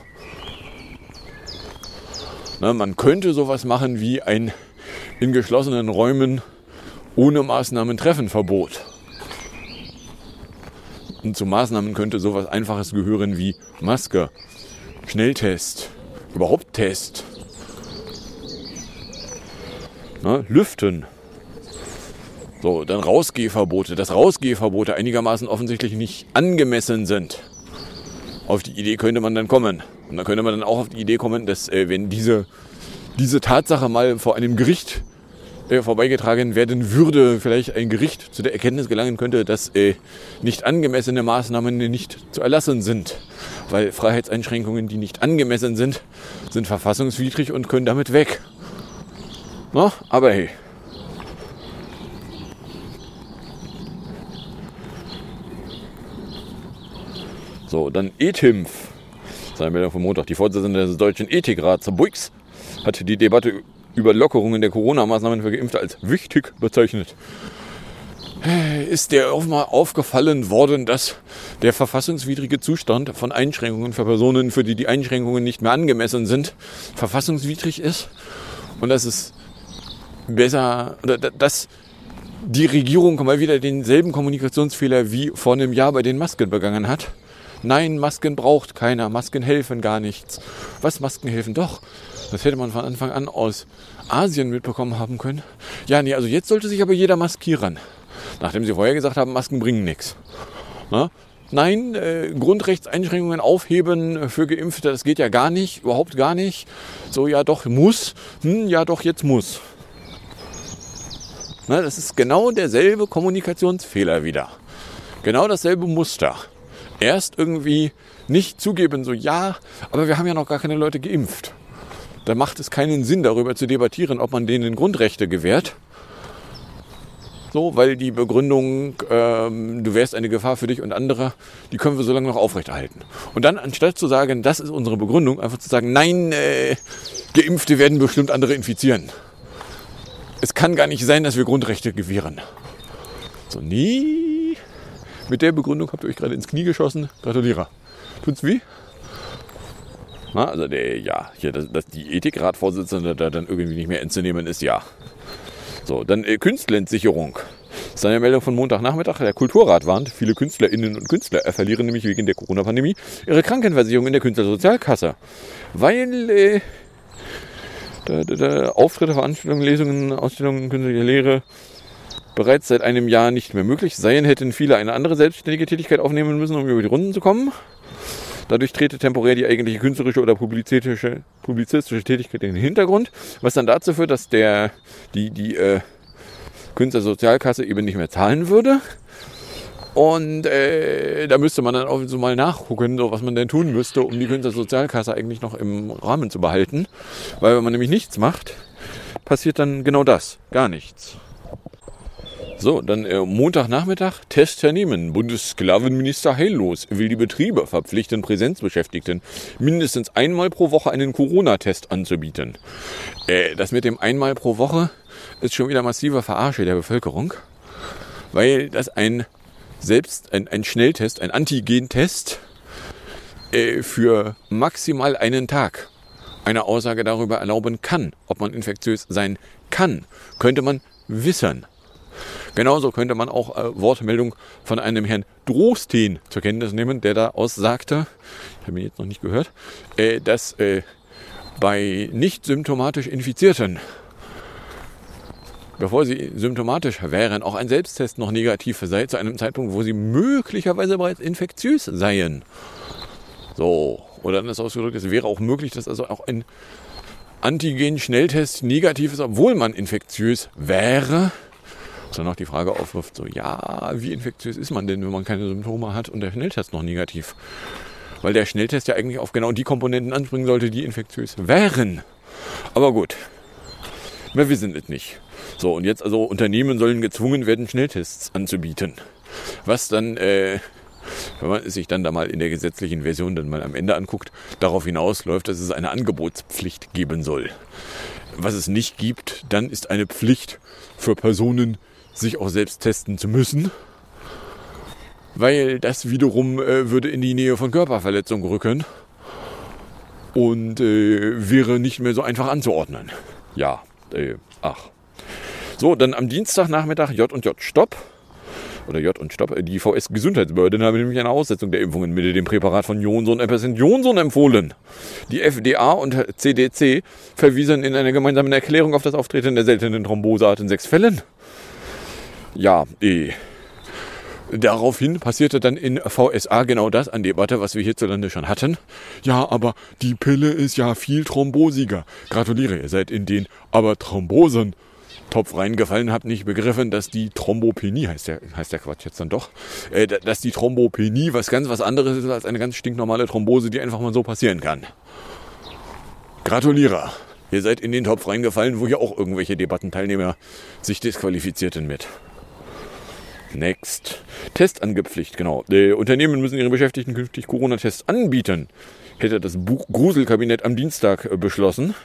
Na, man könnte sowas machen wie ein in geschlossenen Räumen ohne Maßnahmen treffen Verbot. Und zu Maßnahmen könnte sowas Einfaches gehören wie Maske, Schnelltest, überhaupt Test, na, Lüften. So, dann Rausgehverbote. Dass Rausgehverbote einigermaßen offensichtlich nicht angemessen sind. Auf die Idee könnte man dann kommen. Und da könnte man dann auch auf die Idee kommen, dass äh, wenn diese, diese Tatsache mal vor einem Gericht äh, vorbeigetragen werden würde, vielleicht ein Gericht zu der Erkenntnis gelangen könnte, dass äh, nicht angemessene Maßnahmen nicht zu erlassen sind. Weil Freiheitseinschränkungen, die nicht angemessen sind, sind verfassungswidrig und können damit weg. Na, aber hey. So, dann E T I M F. Das ist eine Meldung vom Montag. Die Vorsitzende des Deutschen Ethikrats, Buix, hat die Debatte über Lockerungen der Corona-Maßnahmen für Geimpfte als wichtig bezeichnet. Ist der auch mal aufgefallen worden, dass der verfassungswidrige Zustand von Einschränkungen für Personen, für die die Einschränkungen nicht mehr angemessen sind, verfassungswidrig ist? Und dass es besser, oder dass die Regierung mal wieder denselben Kommunikationsfehler wie vor einem Jahr bei den Masken begangen hat. Nein, Masken braucht keiner, Masken helfen gar nichts. Was, Masken helfen? Doch, das hätte man von Anfang an aus Asien mitbekommen haben können. Ja, nee, also jetzt sollte sich aber jeder maskieren. Nachdem sie vorher gesagt haben, Masken bringen nichts. Na? Nein, äh, Grundrechtseinschränkungen aufheben für Geimpfte, das geht ja gar nicht, überhaupt gar nicht. So, ja doch, muss. Hm, ja doch, jetzt muss. Na, das ist genau derselbe Kommunikationsfehler wieder. Genau dasselbe Muster. Erst irgendwie nicht zugeben, so ja, aber wir haben ja noch gar keine Leute geimpft. Da macht es keinen Sinn, darüber zu debattieren, ob man denen Grundrechte gewährt. So, weil die Begründung, ähm, du wärst eine Gefahr für dich und andere, die können wir so lange noch aufrechterhalten. Und dann, anstatt zu sagen, das ist unsere Begründung, einfach zu sagen, nein, äh, Geimpfte werden bestimmt andere infizieren. Es kann gar nicht sein, dass wir Grundrechte gewähren. So, nee, mit der Begründung habt ihr euch gerade ins Knie geschossen. Gratuliere. Tut's weh? Na, also der, ja, hier, dass, dass die Ethikratvorsitzende da dann irgendwie nicht mehr entzunehmen ist, ja. So, dann äh, Künstlerentsicherung. Das ist eine Meldung von Montagnachmittag. Der Kulturrat warnt, viele KünstlerInnen und Künstler verlieren nämlich wegen der Corona-Pandemie ihre Krankenversicherung in der Künstlersozialkasse. Weil äh, da, da, da, Auftritte, Veranstaltungen, Lesungen, Ausstellungen, künstlerische Lehre bereits seit einem Jahr nicht mehr möglich seien, hätten viele eine andere selbstständige Tätigkeit aufnehmen müssen, um über die Runden zu kommen. Dadurch trete temporär die eigentliche künstlerische oder publizistische, publizistische Tätigkeit in den Hintergrund, was dann dazu führt, dass der, die, die äh, Künstlersozialkasse eben nicht mehr zahlen würde. Und äh, da müsste man dann auch so mal nachgucken, so was man denn tun müsste, um die Künstlersozialkasse eigentlich noch im Rahmen zu behalten. Weil wenn man nämlich nichts macht, passiert dann genau das, gar nichts. So, dann äh, Montagnachmittag, Testvernehmen. Bundessklavenminister Heillos will die Betriebe verpflichten, Präsenzbeschäftigten mindestens einmal pro Woche einen Corona-Test anzubieten. Äh, das mit dem einmal pro Woche ist schon wieder massiver Verarsche der Bevölkerung, weil das ein selbst ein, ein Schnelltest, ein Antigentest äh, für maximal einen Tag eine Aussage darüber erlauben kann, ob man infektiös sein kann, könnte man wissen. Genauso könnte man auch äh, Wortmeldung von einem Herrn Drosten zur Kenntnis nehmen, der da aussagte, ich habe ihn jetzt noch nicht gehört, äh, dass äh, bei nicht symptomatisch Infizierten, bevor sie symptomatisch wären, auch ein Selbsttest noch negativ sei, zu einem Zeitpunkt, wo sie möglicherweise bereits infektiös seien. So, oder anders ausgedrückt, es wäre auch möglich, dass also auch ein Antigen-Schnelltest negativ ist, obwohl man infektiös wäre. Dann noch die Frage aufwirft, so ja, wie infektiös ist man denn, wenn man keine Symptome hat und der Schnelltest noch negativ? Weil der Schnelltest ja eigentlich auf genau die Komponenten anspringen sollte, die infektiös wären. Aber gut, wir wissen es nicht. So, und jetzt also Unternehmen sollen gezwungen werden, Schnelltests anzubieten. Was dann, äh, wenn man es sich dann da mal in der gesetzlichen Version dann mal am Ende anguckt, darauf hinausläuft, dass es eine Angebotspflicht geben soll. Was es nicht gibt, dann ist eine Pflicht für Personen, sich auch selbst testen zu müssen, weil das wiederum äh, würde in die Nähe von Körperverletzung rücken und äh, wäre nicht mehr so einfach anzuordnen. Ja, äh, ach. So, dann am Dienstagnachmittag J und J Stopp. Oder J und Stopp. Die V S-Gesundheitsbehörden haben nämlich eine Aussetzung der Impfungen mit dem Präparat von Johnson und Johnson empfohlen. Die F D A und C D C verwiesen in einer gemeinsamen Erklärung auf das Auftreten der seltenen Thromboseart in sechs Fällen. Ja, eh. Daraufhin passierte dann in V S A genau das an Debatte, was wir hierzulande schon hatten. Ja, aber die Pille ist ja viel thrombosiger. Gratuliere, ihr seid in den aber Thrombosen Topf reingefallen, habt nicht begriffen, dass die Thrombopenie, heißt der, heißt der Quatsch jetzt dann doch, äh, dass die Thrombopenie was ganz was anderes ist als eine ganz stinknormale Thrombose, die einfach mal so passieren kann. Gratuliere. Ihr seid in den Topf reingefallen, wo ja auch irgendwelche Debattenteilnehmer sich disqualifizierten mit. Next. Testangepflicht, genau. Die Unternehmen müssen ihre Beschäftigten künftig Corona-Tests anbieten. Hätte das Buch Gruselkabinett am Dienstag äh, beschlossen.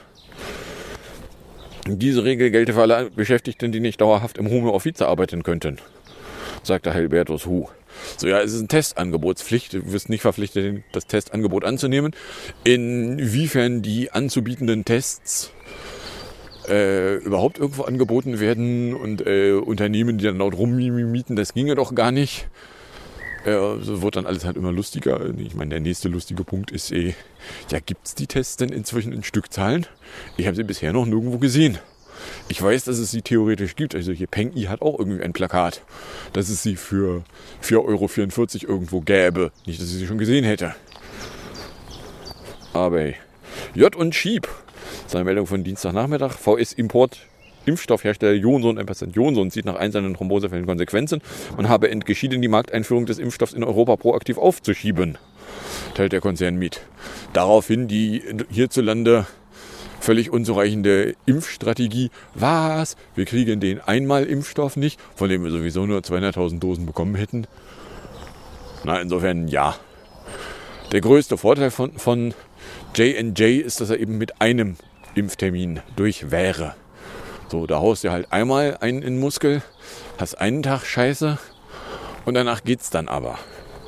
Diese Regel gelte für alle Beschäftigten, die nicht dauerhaft im Homeoffice arbeiten könnten, sagte Hilbertus Hu. So, ja, es ist eine Testangebotspflicht. Du wirst nicht verpflichtet, das Testangebot anzunehmen. Inwiefern die anzubietenden Tests äh, überhaupt irgendwo angeboten werden und äh, Unternehmen, die dann laut rummieten, das ginge doch gar nicht. Äh, so wird dann alles halt immer lustiger. Ich meine, der nächste lustige Punkt ist, eh, ja, gibt es die Tests denn inzwischen in Stückzahlen? Ich habe sie bisher noch nirgendwo gesehen. Ich weiß, dass es sie theoretisch gibt. Also hier Peng-I hat auch irgendwie ein Plakat, dass es sie für vier Euro vierundvierzig irgendwo gäbe. Nicht, dass ich sie schon gesehen hätte. Aber hey. J und Schieb. Das ist eine Meldung von Dienstagnachmittag. V S Import. Impfstoffhersteller Johnson und Patient Johnson zieht nach einzelnen Thrombosefällen Konsequenzen. Man habe entschieden, die Markteinführung des Impfstoffs in Europa proaktiv aufzuschieben, teilt der Konzern mit. Daraufhin die hierzulande völlig unzureichende Impfstrategie. Was? Wir kriegen den Einmal-Impfstoff nicht, von dem wir sowieso nur zweihunderttausend Dosen bekommen hätten? Na, insofern ja. Der größte Vorteil von, von J and J ist, dass er eben mit einem Impftermin durch wäre. So, da haust du halt einmal einen in den Muskel, hast einen Tag Scheiße und danach geht's dann aber.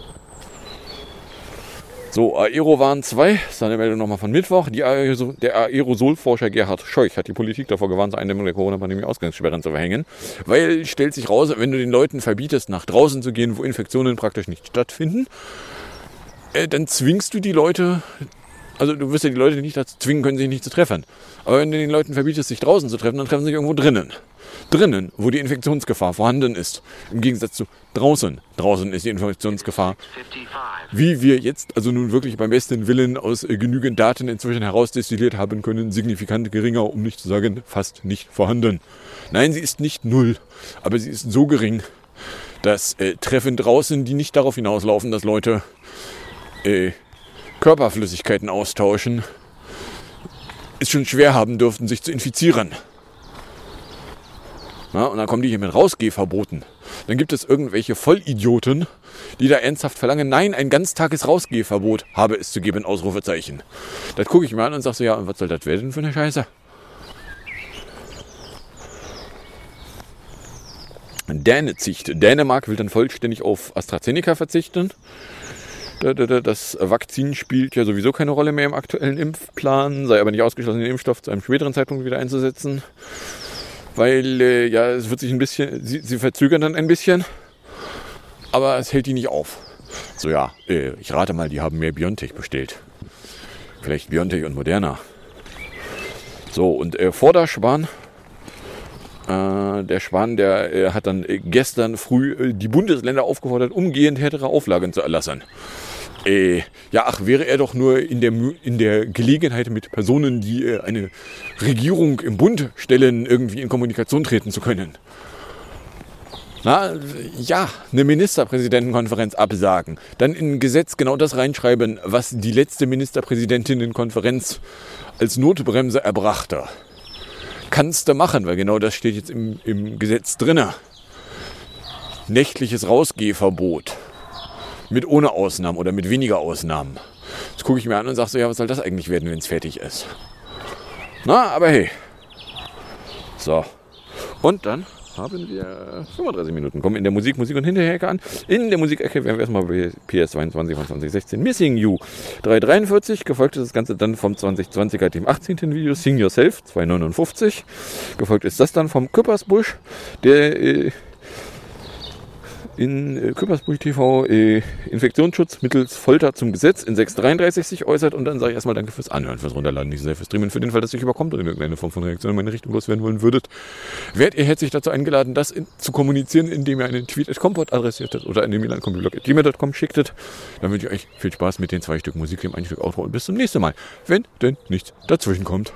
So, Aerowarn zwei, das ist eine Meldung nochmal von Mittwoch. Die Aerosol, der Aerosolforscher Gerhard Scheuch hat die Politik davor gewarnt, zur Eindämmung der Corona-Pandemie Ausgangssperren zu verhängen. Weil, stellt sich raus, wenn du den Leuten verbietest, nach draußen zu gehen, wo Infektionen praktisch nicht stattfinden, äh, dann zwingst du die Leute... Also du wirst ja die Leute nicht dazu zwingen können, sich nicht zu treffen. Aber wenn du den Leuten verbietest, sich draußen zu treffen, dann treffen sie sich irgendwo drinnen. Drinnen, wo die Infektionsgefahr vorhanden ist. Im Gegensatz zu draußen. Draußen ist die Infektionsgefahr, wie wir jetzt also nun wirklich beim besten Willen aus äh, genügend Daten inzwischen herausdestilliert haben können, signifikant geringer, um nicht zu sagen fast nicht vorhanden. Nein, sie ist nicht null, aber sie ist so gering, dass äh, Treffen draußen, die nicht darauf hinauslaufen, dass Leute... Äh, Körperflüssigkeiten austauschen, es schon schwer haben dürften, sich zu infizieren. Na, und dann kommen die hier mit Rausgehverboten. Dann gibt es irgendwelche Vollidioten, die da ernsthaft verlangen, nein, ein ganztages Rausgehverbot habe es zu geben, Ausrufezeichen. Das gucke ich mir an und sage so, ja, und was soll das werden für eine Scheiße? Dänezicht. Dänemark will dann vollständig auf AstraZeneca verzichten. Das Vakzin spielt ja sowieso keine Rolle mehr im aktuellen Impfplan, sei aber nicht ausgeschlossen, den Impfstoff zu einem späteren Zeitpunkt wieder einzusetzen. Weil, äh, ja, es wird sich ein bisschen, sie, sie verzögern dann ein bisschen, aber es hält die nicht auf. So ja, äh, ich rate mal, die haben mehr BioNTech bestellt. Vielleicht BioNTech und Moderna. So, und äh, vor der Schwan, äh, der Schwan, der äh, hat dann äh, gestern früh äh, die Bundesländer aufgefordert, umgehend härtere Auflagen zu erlassen. Äh, ja, ach, wäre er doch nur in der, in der Gelegenheit, mit Personen, die äh, eine Regierung im Bund stellen, irgendwie in Kommunikation treten zu können. Na, ja, eine Ministerpräsidentenkonferenz absagen. Dann in ein Gesetz genau das reinschreiben, was die letzte Ministerpräsidentinnenkonferenz als Notbremse erbrachte. Kannst du machen, weil genau das steht jetzt im, im Gesetz drinne. Nächtliches Rausgehverbot. Mit ohne Ausnahmen oder mit weniger Ausnahmen. Das gucke ich mir an und sage so, ja, was soll das eigentlich werden, wenn es fertig ist? Na, aber hey. So. Und dann haben wir fünfunddreißig Minuten. Kommen in der Musik, Musik und Hinterhecke an. In der Musikecke werden wir erstmal bei P S zweiundzwanzig von zwanzig sechzehn Missing You drei dreiundvierzig. Gefolgt ist das Ganze dann vom zwanzig zwanziger, dem achtzehnten Video Sing Yourself zwei neunundfünfzig. Gefolgt ist das dann vom Küppersbusch, der äh, in äh, Küppersbusch T V äh, Infektionsschutz mittels Folter zum Gesetz in sechs dreiunddreißig sich äußert. Und dann sage ich erstmal danke fürs Anhören, fürs Runterladen, nicht so sehr fürs Streamen, für den Fall, dass ihr überkommt oder irgendeine Form von Reaktion in meine Richtung loswerden wollen würdet. Werdet ihr herzlich dazu eingeladen, das in, zu kommunizieren, indem ihr einen Tweet at comport adressiertet oder eine Mail an computerblog at gmail punkt com schicktet. Dann wünsche ich euch viel Spaß mit den zwei Stück Musik, dem ein Stück Outro und bis zum nächsten Mal, wenn denn nichts dazwischen kommt.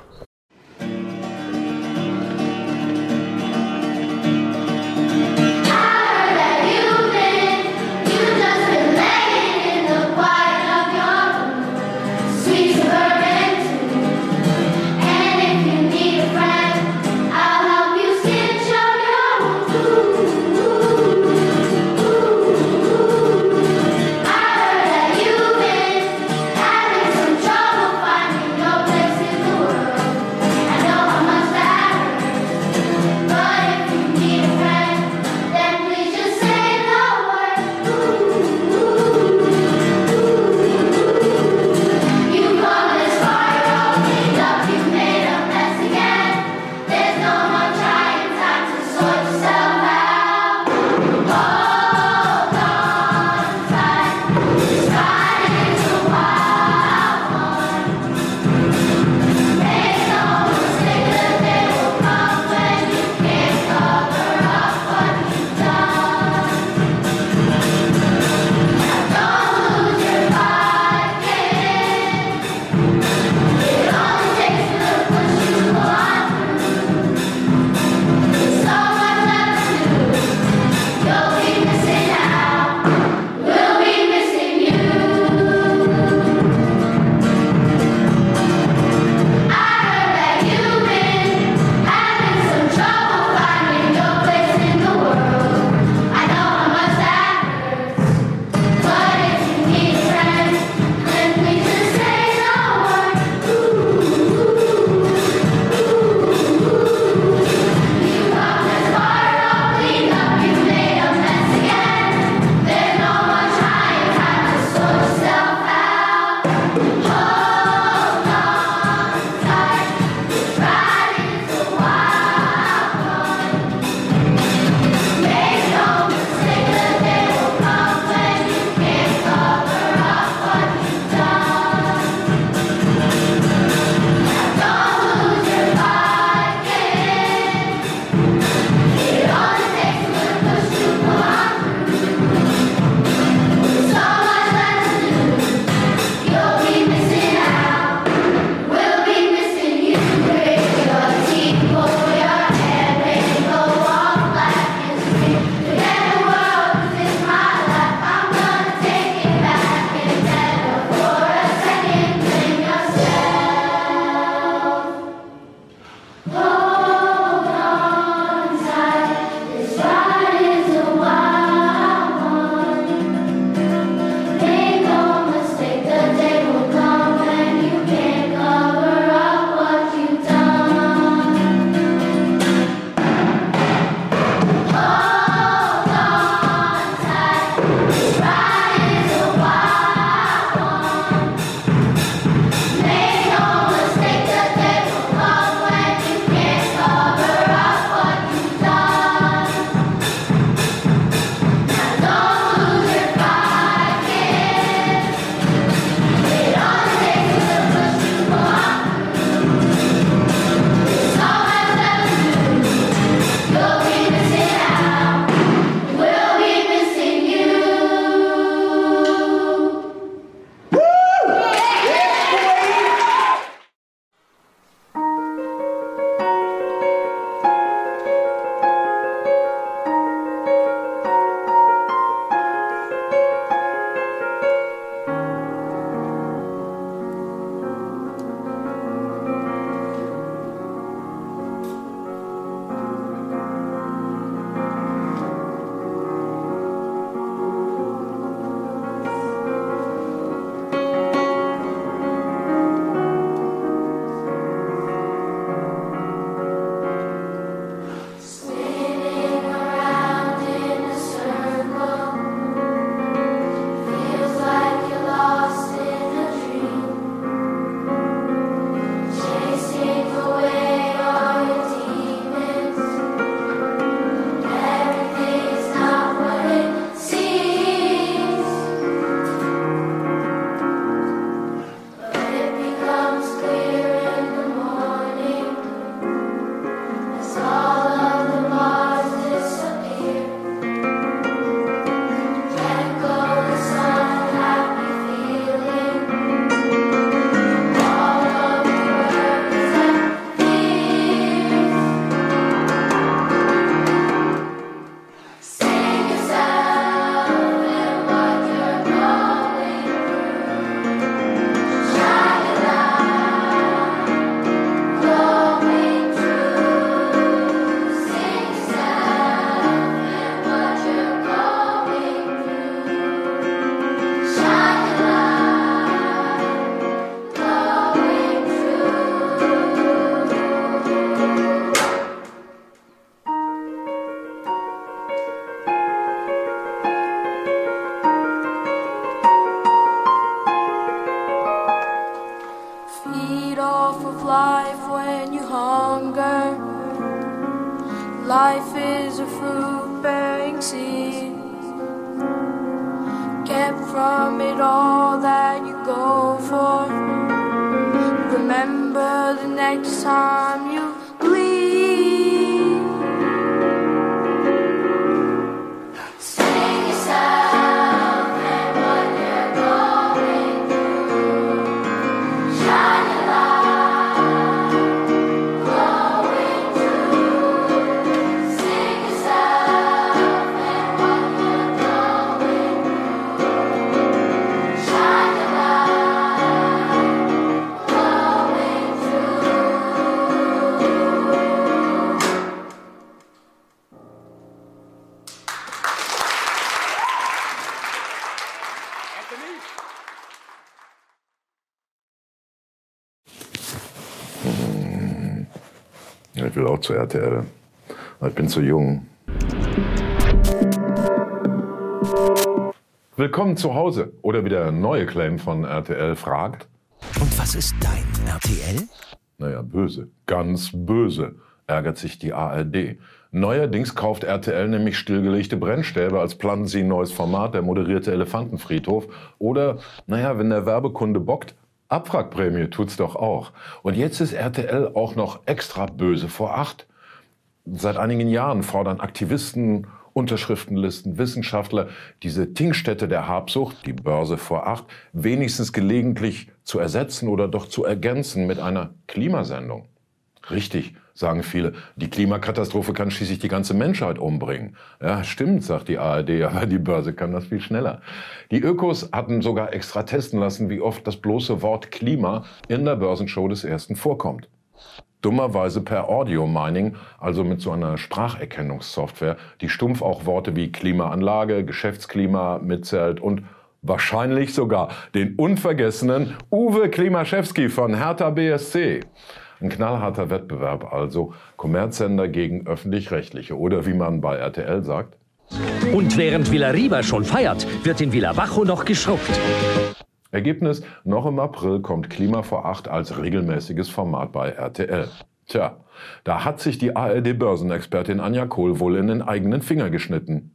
Trouble finding your place in the world. Feed off of life when you hunger. Life is a fruit-bearing seed. Get from it all that you go for. Remember the next time you bleed. Sing yourself and what you're going through. Shine a light, glowing true. Sing yourself and what you're going through. Shine a light, glowing true. Ich will auch zu R T L. Ich bin zu jung. Willkommen zu Hause. Oder wie der neue Claim von R T L fragt. Und was ist dein R T L? Naja, böse. Ganz böse, ärgert sich die A R D. Neuerdings kauft R T L nämlich stillgelegte Brennstäbe, als planen sie ein neues Format, der moderierte Elefantenfriedhof. Oder, naja, wenn der Werbekunde bockt, Abwrackprämie tut's doch auch. Und jetzt ist R T L auch noch extra böse vor acht. Seit einigen Jahren fordern Aktivisten, Unterschriftenlisten, Wissenschaftler, diese Tingstätte der Habsucht, die Börse vor acht, wenigstens gelegentlich zu ersetzen oder doch zu ergänzen mit einer Klimasendung. Richtig, sagen viele, die Klimakatastrophe kann schließlich die ganze Menschheit umbringen. Ja, stimmt, sagt die A R D, aber die Börse kann das viel schneller. Die Ökos hatten sogar extra testen lassen, wie oft das bloße Wort Klima in der Börsenshow des Ersten vorkommt. Dummerweise per Audio-Mining, also mit so einer Spracherkennungssoftware, die stumpf auch Worte wie Klimaanlage, Geschäftsklima mitzählt und wahrscheinlich sogar den unvergessenen Uwe Klimaschewski von Hertha B S C. Ein knallharter Wettbewerb also, Kommerzsender gegen öffentlich-rechtliche oder wie man bei R T L sagt. Und während Villa Riba schon feiert, wird in Villa Bajo noch geschrubbt. Ergebnis, noch im April kommt Klima vor acht als regelmäßiges Format bei R T L. Tja, da hat sich die A R D-Börsenexpertin Anja Kohl wohl in den eigenen Finger geschnitten.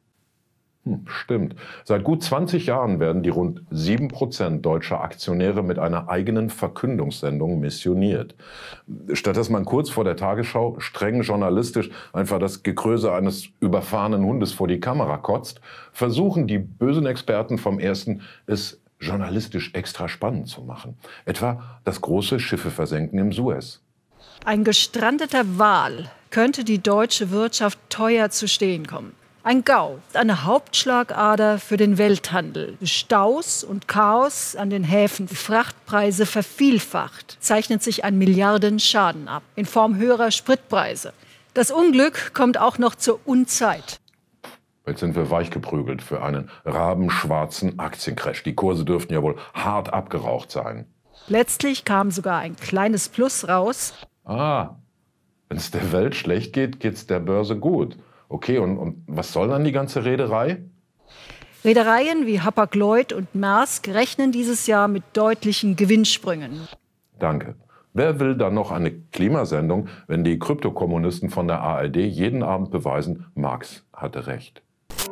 Hm, stimmt. Seit gut zwanzig Jahren werden die rund sieben Prozent deutscher Aktionäre mit einer eigenen Verkündungssendung missioniert. Statt dass man kurz vor der Tagesschau streng journalistisch einfach das Gekröse eines überfahrenen Hundes vor die Kamera kotzt, versuchen die bösen Experten vom Ersten, es journalistisch extra spannend zu machen. Etwa das große Schiffe versenken im Suez. Ein gestrandeter Wal könnte die deutsche Wirtschaft teuer zu stehen kommen. Ein Gau, eine Hauptschlagader für den Welthandel. Staus und Chaos an den Häfen, die Frachtpreise vervielfacht, zeichnet sich ein Milliardenschaden ab in Form höherer Spritpreise. Das Unglück kommt auch noch zur Unzeit. Jetzt sind wir weichgeprügelt für einen rabenschwarzen Aktiencrash. Die Kurse dürften ja wohl hart abgeraucht sein. Letztlich kam sogar ein kleines Plus raus. Ah, wenn es der Welt schlecht geht, geht's der Börse gut. Okay, und, und was soll dann die ganze Rederei? Reedereien wie Hapag-Lloyd und Maersk rechnen dieses Jahr mit deutlichen Gewinnsprüngen. Danke. Wer will dann noch eine Klimasendung, wenn die Kryptokommunisten von der A R D jeden Abend beweisen, Marx hatte recht?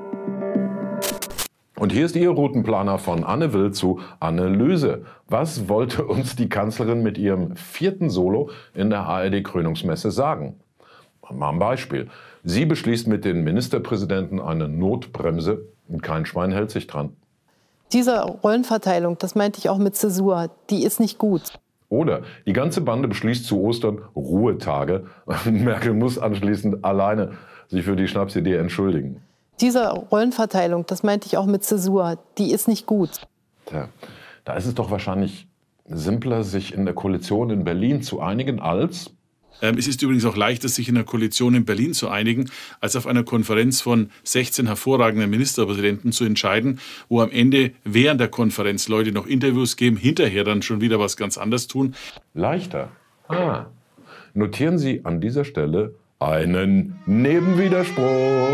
Und hier ist Ihr Routenplaner von Anne Will zu Analyse. Was wollte uns die Kanzlerin mit ihrem vierten Solo in der A R D-Krönungsmesse sagen? Mal ein Beispiel. Sie beschließt mit den Ministerpräsidenten eine Notbremse und kein Schwein hält sich dran. Diese Rollenverteilung, das meinte ich auch mit Zäsur, die ist nicht gut. Oder die ganze Bande beschließt zu Ostern Ruhetage. Merkel muss anschließend alleine sich für die Schnapsidee entschuldigen. Diese Rollenverteilung, das meinte ich auch mit Zäsur, die ist nicht gut. Tja, da ist es doch wahrscheinlich simpler, sich in der Koalition in Berlin zu einigen, als... Ähm, es ist übrigens auch leichter, sich in einer Koalition in Berlin zu einigen, als auf einer Konferenz von sechzehn hervorragenden Ministerpräsidenten zu entscheiden, wo am Ende während der Konferenz Leute noch Interviews geben, hinterher dann schon wieder was ganz anderes tun. Leichter? Ah. Notieren Sie an dieser Stelle einen Nebenwiderspruch.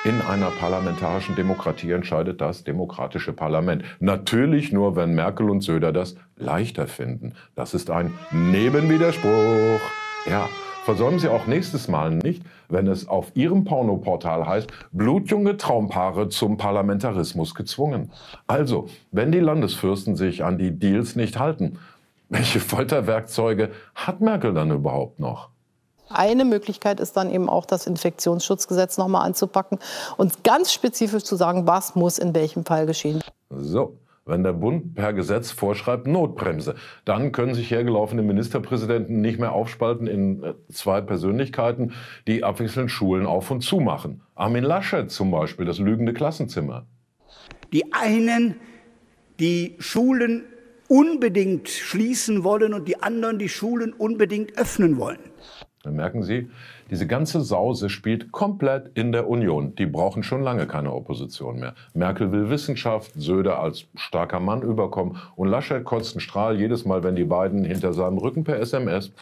In einer parlamentarischen Demokratie entscheidet das demokratische Parlament. Natürlich nur, wenn Merkel und Söder das leichter finden. Das ist ein Nebenwiderspruch. Ja, versäumen Sie auch nächstes Mal nicht, wenn es auf Ihrem Pornoportal heißt, blutjunge Traumpaare zum Parlamentarismus gezwungen. Also, wenn die Landesfürsten sich an die Deals nicht halten, welche Folterwerkzeuge hat Merkel dann überhaupt noch? Eine Möglichkeit ist dann eben auch, das Infektionsschutzgesetz noch mal anzupacken und ganz spezifisch zu sagen, was muss in welchem Fall geschehen. So, wenn der Bund per Gesetz vorschreibt Notbremse, dann können sich hergelaufene Ministerpräsidenten nicht mehr aufspalten in zwei Persönlichkeiten, die abwechselnd Schulen auf und zu machen. Armin Laschet zum Beispiel, das lügende Klassenzimmer. Die einen, die Schulen unbedingt schließen wollen und die anderen, die Schulen unbedingt öffnen wollen. Dann merken Sie, diese ganze Sause spielt komplett in der Union. Die brauchen schon lange keine Opposition mehr. Merkel will Wissenschaft, Söder als starker Mann überkommen und Laschet kotzt einen Strahl jedes Mal, wenn die beiden hinter seinem Rücken per S M S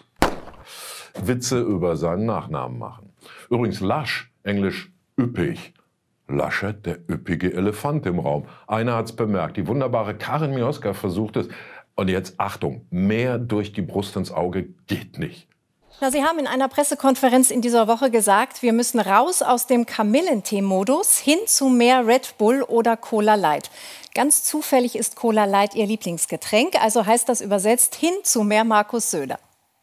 Witze über seinen Nachnamen machen. Übrigens Lasch, englisch üppig. Laschet, der üppige Elefant im Raum. Einer hat's bemerkt. Die wunderbare Karin Mioska versucht es. Und jetzt Achtung, mehr durch die Brust ins Auge geht nicht. Na, Sie haben in einer Pressekonferenz in dieser Woche gesagt, wir müssen raus aus dem Kamillentee-Modus hin zu mehr Red Bull oder Cola Light. Ganz zufällig ist Cola Light Ihr Lieblingsgetränk, also heißt das übersetzt hin zu mehr Markus Söder.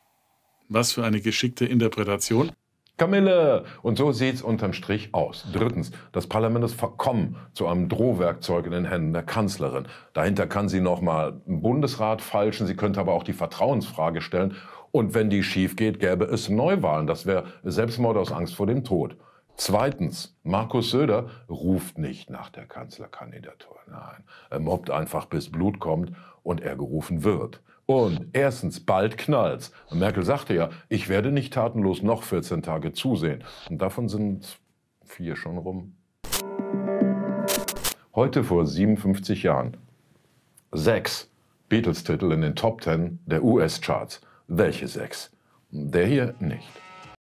Was für eine geschickte Interpretation. Kamille! Und so sieht's unterm Strich aus. Drittens, das Parlament ist verkommen zu einem Drohwerkzeug in den Händen der Kanzlerin. Dahinter kann sie noch mal einen Bundesrat feilschen, sie könnte aber auch die Vertrauensfrage stellen. Und wenn die schief geht, gäbe es Neuwahlen. Das wäre Selbstmord aus Angst vor dem Tod. Zweitens, Markus Söder ruft nicht nach der Kanzlerkandidatur. Nein, er mobbt einfach, bis Blut kommt und er gerufen wird. Und erstens, bald knallt's. Merkel sagte ja, ich werde nicht tatenlos noch vierzehn Tage zusehen. Und davon sind vier schon rum. Heute vor siebenundfünfzig Jahren. Sechs Beatles-Titel in den Top Ten der U S-Charts. Welche sechs? Der hier nicht.